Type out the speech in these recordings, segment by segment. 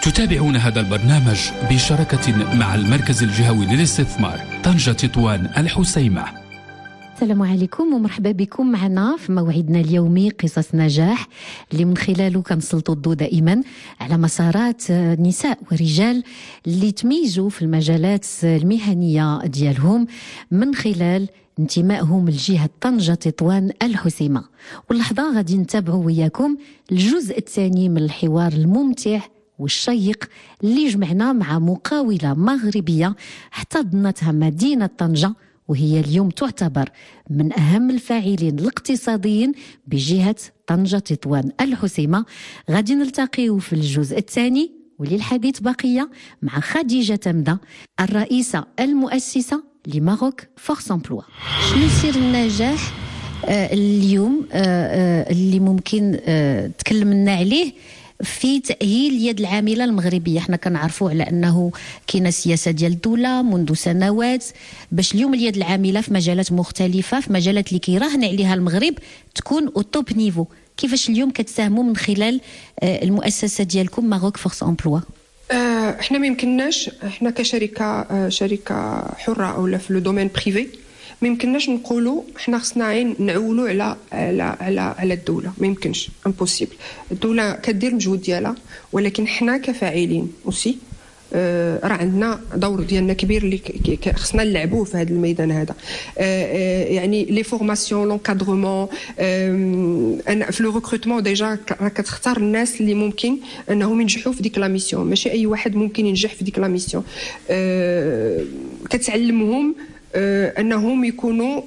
تتابعون هذا البرنامج بشراكة مع المركز الجهوي للاستثمار طنجة تطوان الحسيمة. السلام عليكم ومرحبا بكم معنا في موعدنا اليومي قصص نجاح اللي من خلاله كنسلطوا الضوء دائما على مسارات نساء ورجال اللي تميزوا في المجالات المهنية ديالهم من خلال انتمائهم لجهة طنجة تطوان الحسيمة. واللحظة غادي نتابعوا وياكم الجزء الثاني من الحوار الممتع والشيق اللي جمعنا مع مقاولة مغربية احتضنتها مدينة طنجة، وهي اليوم تعتبر من أهم الفاعلين الاقتصاديين بجهة طنجة تطوان الحسيمة. غادي نلتقيه في الجزء الثاني، وللحديث بقية مع خديجة تمدة الرئيسة المؤسسة لماروك فورس امبلوا. شنو سر النجاح اليوم اللي ممكن تكلمنا عليه في تأهيل اليد العاملة المغربية؟ احنا كنعرفوا على أنه كاينه سياسة ديال الدولة منذ سنوات باش اليوم اليد العاملة في مجالات مختلفة، في مجالات اللي كيراهن عليها المغرب تكون او توب نيفو. كيفاش اليوم كتساهموا من خلال المؤسسة ديالكم ماروك فورس امبلوا؟ احنا ما يمكنناش، احنا كشركة شركة حرة أو في لو دومين بريفي ما يمكنناش نقولوا احنا خصنا نعولوا على الدوله. ما يمكنش، امبوسيبل. الدوله كدير المجهود ديالها، ولكن احنا كفاعلين اوسي راه عندنا دور ديالنا كبير اللي خصنا نلعبوه في هذا الميدان هذا. يعني لي فورماسيون لونكادرومون انا في لو ريكروتمون ديجا راه كتختار الناس اللي ممكن انهم ينجحوا في ديك لا ميسيون. ماشي اي واحد ممكن ينجح في ديك لا ميسيون. كتعلمهم انهم يكونوا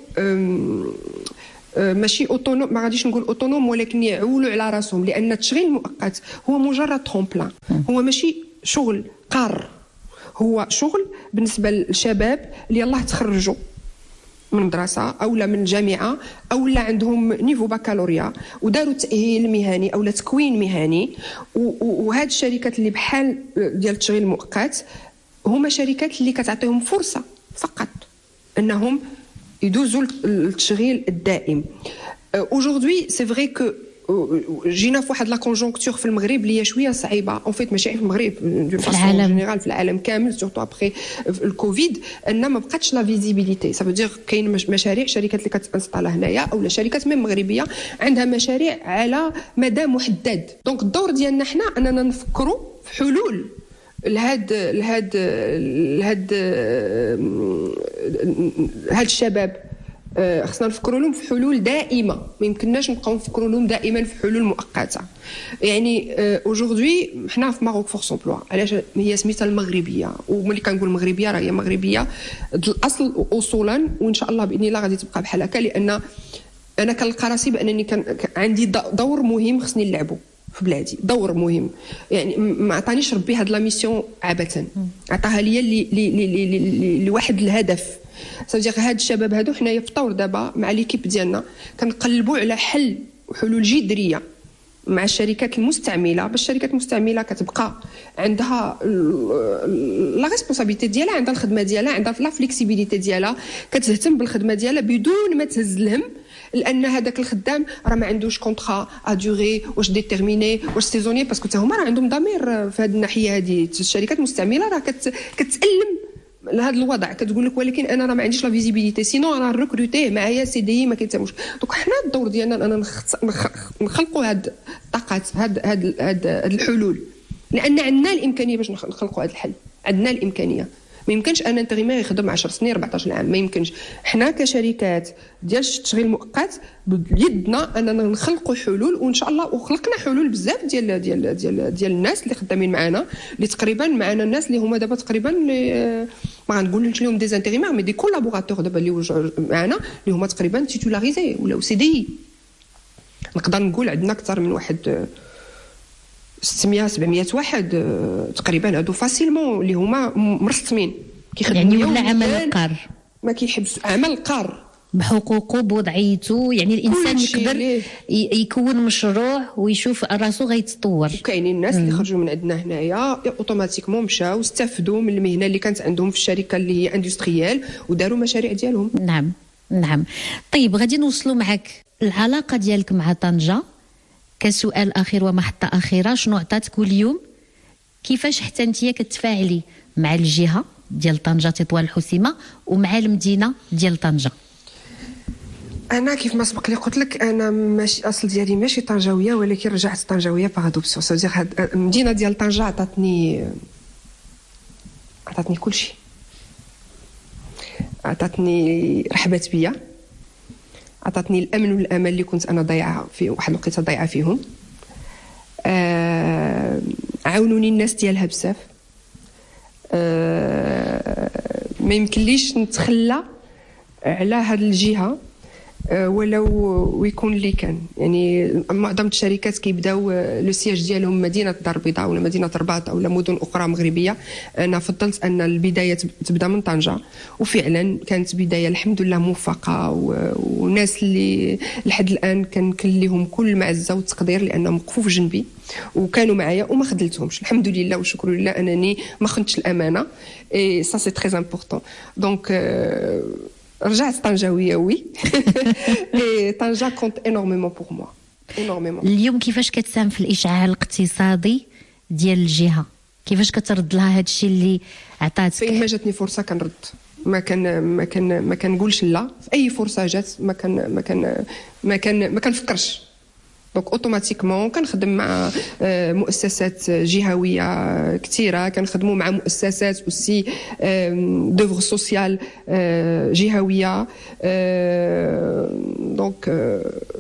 ماشي اوتونوم، ما غاديش نقول اوتونوم، ولكن يعولوا على راسهم، لان التشغيل المؤقت هو مجرد ترومبلان، هو ماشي شغل قار، هو شغل بالنسبه للشباب اللي يلاه تخرجوا من مدرسه او لا من جامعه او لا عندهم نيفو بكالوريا وداروا تاهيل مهني او لا تكوين مهني. وهاد الشركات اللي بحال ديال التشغيل المؤقت هما شركات اللي كتعطيهم فرصه فقط انهم يدوزوا التشغيل الدائم. aujourd'hui c'est vrai que جينا في واحد لا كونجونكتور في المغرب اللي هي شويه صعيبه اون فيت، ماشي في المغرب، دو فاسون جينيرال في العالم كامل، سورتو ابري الكوفيد، ان ما بقاتش لا فيزيبيليتي. سا فودير كاين مشاريع شركات اللي كتنسطالا هنايا او شركات ميم مغربيه عندها مشاريع على مدى محدد. دونك الدور ديالنا حنا اننا نفكروا في حلول لهاد الشباب. خصنا نفكروا لهم في حلول دائمه، ما يمكنناش نبقاو نفكروا لهم دائما في حلول مؤقته. يعني اوجوردي حنا في ماروك فورس امبلوا، علاش هي سميتها المغربيه؟ وملي كنقول مغربيه راه هي مغربيه الاصل اصولا، وان شاء الله باذن الله غادي تبقى بحال هكا، لان انا كنلقى راسي بانني كان عندي دور مهم خصني نلعبو في بلادي، دور مهم. يعني ما عطانيش ربي هاد لا ميسيون عبثا، عطاها لي لواحد الهدف. صافي هاد الشباب هادو حنايا في الطور دابا مع ليكيب ديالنا كنقلبوا على حلول جذريه مع الشركات المستعمله، باش الشركات المستعمله كتبقى عندها لا ريسبونسابيلتي ديالها، عندها الخدمه ديالها، عندها لا فليكسيبيليتي ديالها، كتهتم بالخدمه ديالها بدون ما تهز الهم، لان هذاك الخدام راه ما عندوش كونطرا ا دوري واش ديتيرميني واش سيزوني، باسكو حتى هما راه عندهم ضمير في هذه الناحيه هذه. الشركات المستعمله راه كتالم لهذا الوضع، كتقول لك ولكن انا راه ما عنديش لا فيزيبيليتي، سينو انا نركروتيه معايا سي دي ما كيتساوش. دونك حنا الدور ديالنا اننا نخلقوا هاد الطاقات، هاد الحلول، لان عندنا الامكانيه باش نخلقوا هذا الحل، عندنا الامكانيه. ما يمكنش ان انتريمير يخدم 10 سنين 14 عام، ما يمكنش. حنا كشركات ديال التشغيل المؤقت بيدنا اننا نخلقوا حلول، وان شاء الله وخلقنا حلول بزاف ديال الناس اللي خدامين معنا، اللي تقريبا معنا الناس اللي هما دابا تقريبا ما غنقولش لهم دي زانتيريمير مي دي كولابوراتور دابا اللي معنا اللي هما تقريبا تيتولاريزي ولا سي دي. نقدر نقول عندنا اكثر من واحد 600 700 واحد تقريبا هادو فاسيلمون اللي هما مرسمين كيخدموا، يعني ولا عمل قار، ما كيحبس عمل قار بحقوقه بوضعيته. يعني الانسان يقدر يكون مشروع ويشوف راسو غيتطور. وكاينين الناس اللي خرجوا من عندنا هنايا اوتوماتيكمون مشاو استفدوا من المهنه اللي كانت عندهم في الشركه اللي هي اندستريال وداروا مشاريع ديالهم. نعم. طيب غادي نوصلوا معك العلاقه ديالك مع طنجه كسؤال اخير ومحطه اخيره. شنو عطاتك اليوم كيفاش حتى انتيا كتفاعلي مع الجهه ديال طنجة تطوان الحسيمه ومع المدينه ديال طنجة؟ انا كيف ما سبق لي قلت لك انا ماشي اصل ديالي ماشي طنجاويه ولكن رجعت طنجاويه باغ ادوبسيون. سو دير هاد المدينه ديال طنجة عطاتني كل شيء. عطاتني رحبت بيا، عطاتني الامن والامان اللي كنت انا ضايعه في واحد الوقيته ضايعه فيهم. عاونوني الناس ديالها بزاف. ما يمكنليش نتخلى على هاد الجهه ولو يكون اللي كان. يعني معظم الشركات كيبداو لو سياج ديالهم مدينه الدار البيضاء ولا مدينه رباط او مدن اخرى مغربيه. انا فضلت ان البدايه تبدا من طنجه، وفعلا كانت بدايه الحمد لله موفقه، وناس اللي لحد الان كنكليهم كل المعزه والتقدير لانهم وقفوا في جنبي وكانوا معايا وما خذلتهمش. الحمد لله والشكر لله انني ما خنتش الامانه. اي سا سي تري امبورطون. دونك رجعت طنجاويه وي. اي طنجة كونت انورميمون بور موا انورميمون. اليوم كيفاش كتساهم في الاشعاع الاقتصادي ديال الجهه؟ كيفاش كترد لها هذا الشيء اللي عطاتك؟ فين ما جاتني فرصه كنرد، ما كنقولش لا. في اي فرصه جات ما كنفكرش. دونك اوتوماتيكمون كنخدم مع مؤسسات جهويه كثيره، كنخدموا مع مؤسسات اوسي دوفر سوسيال جهويه. دونك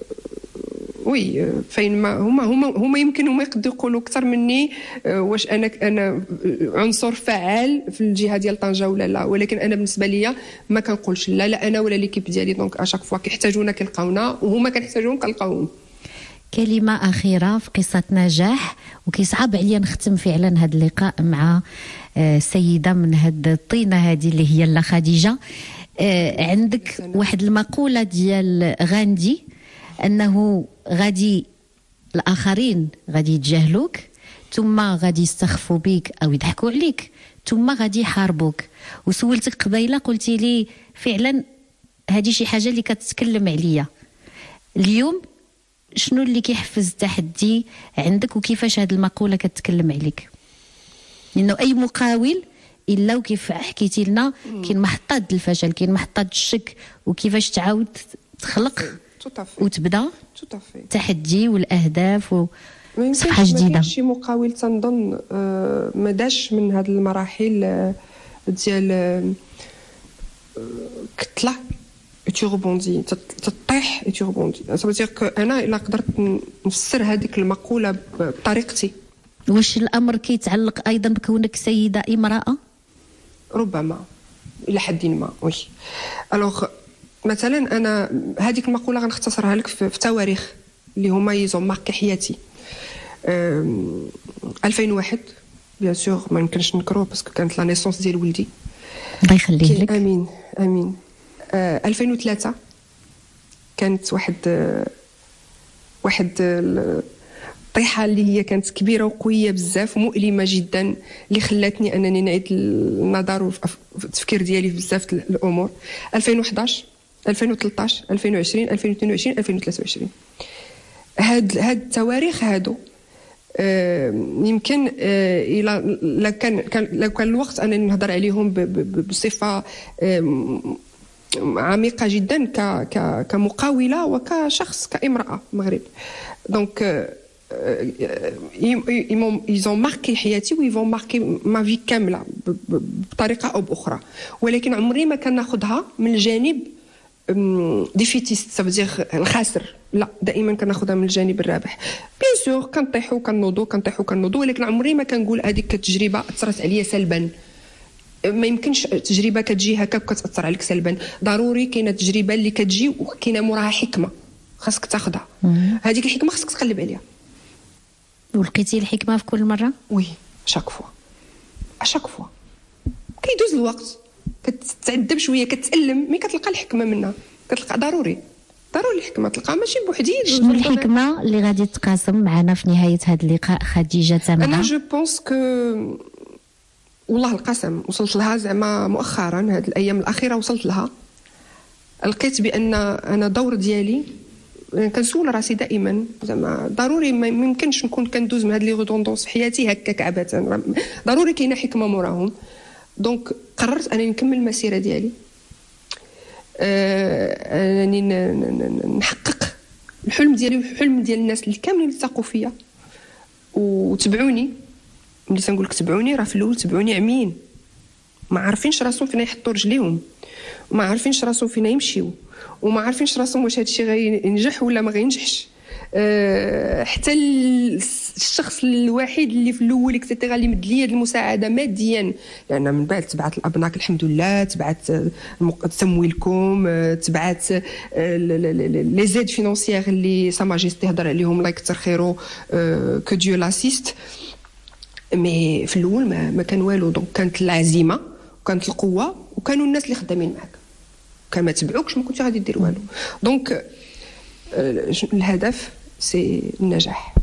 وي فين ما هما يمكن هما يقدروا يقولوا اكثر مني واش انا عنصر فعال في الجهه ديال طنجة ولا لا، ولكن انا بالنسبه ليا ما كنقولش لا انا ولا ليكيب ديالي. دونك اشاك فوا كيحتاجونا كيلقاونا وهما كنحتاجوهم كنلقاوهم. كلمة أخيرة في قصة نجاح، وكيصعب عليا نختم فعلا هذا اللقاء مع سيدة من هاد الطينة هذه اللي هي لا خديجة. عندك واحد المقولة ديال غاندي أنه غادي الآخرين غادي يتجاهلوك، ثم غادي يستخفوا بك أو يضحكوا عليك، ثم غادي يحاربوك. وسولتك قبيلة قلتي لي فعلا هذه شي حاجة اللي كتتكلم عليا. اليوم شنو اللي كيحفز التحدي عندك وكيفاش هذه المقولة كتكلم عليك؟ لأنه أي مقاول إلا وكيف حكيتي لنا كاين محطات الفشل، كاين محطات الشك، وكيفاش تعاود تخلق وتبدا تحدي والأهداف وصفحة جديدة. ما كاينش شي مقاول تنظن ما داش من هذه المراحل ديال كتطلع tu rebondis تطيح tu rebondis. ça veut dire que انا الا قدرت نفسر هذيك المقوله بطريقتي. واش الامر كيتعلق ايضا بكونك سيده امراه؟ ربما الى حد ما وي. الوغ مثلا انا هذيك المقوله غنختصرها لك في تواريخ اللي هما يزون ماركي حياتي. 2001 بيان سور ما يمكنش نكروه باسكو كانت لا نيسونس ديال ولدي الله يخليه لك. امين. 2003 كانت واحد الطيحه اللي هي كانت كبيره وقويه بزاف ومؤلمه جدا اللي خلاتني انني نعيد النظر في التفكير ديالي في بزاف الامور. 2011 2013 2020 2022 2023 هاد التواريخ هادو يمكن لو كان الوقت انني نهضر عليهم بصفه عميقة جدا كمقاولة وكشخص كامرأة مغرب. دونك ils ont marqué حياتي و ils vont marquer ma vie كاملة بطريقة أو بأخرى، ولكن عمري ما كان ناخذها من الجانب ديفيتيست سافدير الخاسر. لا، دائما كناخذها من الجانب الرابح. بيان سور كنطيحوا كنوضوا ولكن عمري ما كنقول هذيك التجربة أثرت عليا سلبا. ما يمكنش تجربه كتجي هكا كتاثر عليك سلبا. ضروري كاينه تجربه اللي كتجي وكاينه موراها حكمه خاصك تاخذها. هذيك الحكمه خاصك تقلب عليها. ولقيتي الحكمه في كل مره؟ وي اشاك فوا كيدوز الوقت كتعذب شويه كتالم مي كتلقى الحكمه منها. كتلقى ضروري الحكمه تلقى ماشي بوحدين. شنو الحكمه اللي غادي تقاسم معنا في نهايه هذا اللقاء خديجه تمام؟ انا جو بونس كو والله القسم وصلت لها زعما مؤخرا هذه الايام الاخيره وصلت لها. لقيت بان انا دور ديالي كنسول راسي دائما زعما ضروري ما يمكنش نكون كندوز من هاد لي ريدوندونس في حياتي هكاك عبثا، ضروري كاينه حكمه موراهم. دونك قررت انني نكمل المسيره ديالي، انني نحقق الحلم ديالي والحلم ديال الناس اللي كاملين يثقوا فيا وتبعوني. ملي تنقول لك تبعوني راه في الاول تبعوني عميين، ما عارفينش راسهم فين يحطوا رجليهم، وما عارفينش راسهم فين يمشيو، وما عارفينش راسهم واش هادشي غينجح ولا ما غينجحش. حتى الشخص الوحيد اللي في الاول اكسيتيرا اللي مد لي المساعده ماديا، لان من بعد تبعت الابناك الحمد لله، تبعت تمويلكم، تبعت لي زيد فينانسيير اللي سا ماجيستي هضر عليهم الله يكثر خيرو، كو ديو لاسيست. مي في الاول ما كان والو. دونك كانت العزيمه وكانت القوه وكانوا الناس اللي خدامين معك، كان ما تبعوكش ما كنتي غادي دير والو. دونك الهدف سي النجاح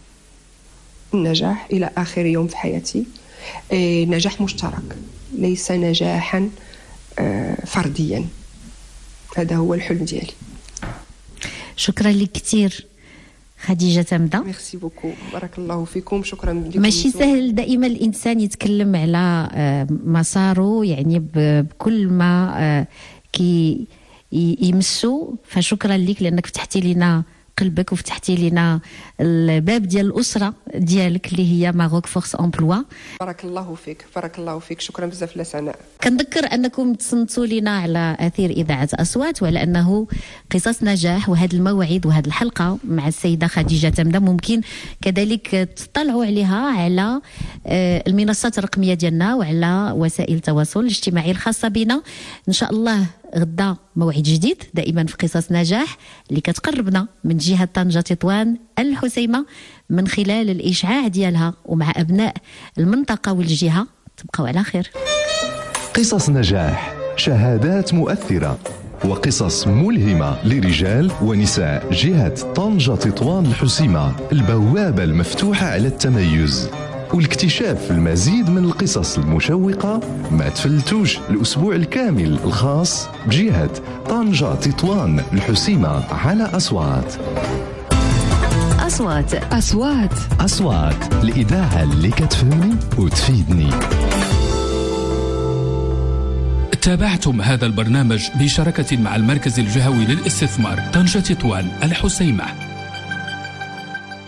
الى اخر يوم في حياتي، نجاح مشترك ليس نجاحا فرديا. هذا هو الحلم ديالي. شكرا لك كثير خديجة تمدة. ميرسي بوكو، بارك الله فيكم، شكرا لكم. ماشي سهل دائما الإنسان يتكلم على مساره يعني بكل ما كي يمسو. فشكرا لك لأنك فتحتي لنا قلبك وفتحتي لنا الباب ديال الأسرة ديالك اللي هي ماروك فورس امبلوا. بارك الله فيك، بارك الله فيك، شكرا بزاف لسناء. كنذكر أنكم تصنتوا لنا على أثير إذاعة أصوات، وعلى أنه قصص نجاح وهذا الموعد وهذه الحلقة مع السيدة خديجة تمدة ممكن كذلك تطلعوا عليها على المنصات الرقمية ديالنا وعلى وسائل التواصل الاجتماعي الخاصة بنا. إن شاء الله غدا موعد جديد دائما في قصص نجاح اللي كتقربنا من جهة طنجة تطوان الحسيمة من خلال الإشعاع ديالها ومع أبناء المنطقة والجهة. تبقوا على خير. قصص نجاح، شهادات مؤثرة وقصص ملهمة لرجال ونساء جهة طنجة تطوان الحسيمة، البوابة المفتوحة على التميز والاكتشاف المزيد من القصص المشوقة. ما تفلتوش الأسبوع الكامل الخاص بجهة طنجة تطوان الحسيمة على أصوات. أصوات الإذاعة اللي كتفهمني وتفيدني. تابعتم هذا البرنامج بشراكة مع المركز الجهوي للاستثمار طنجة تطوان الحسيمة.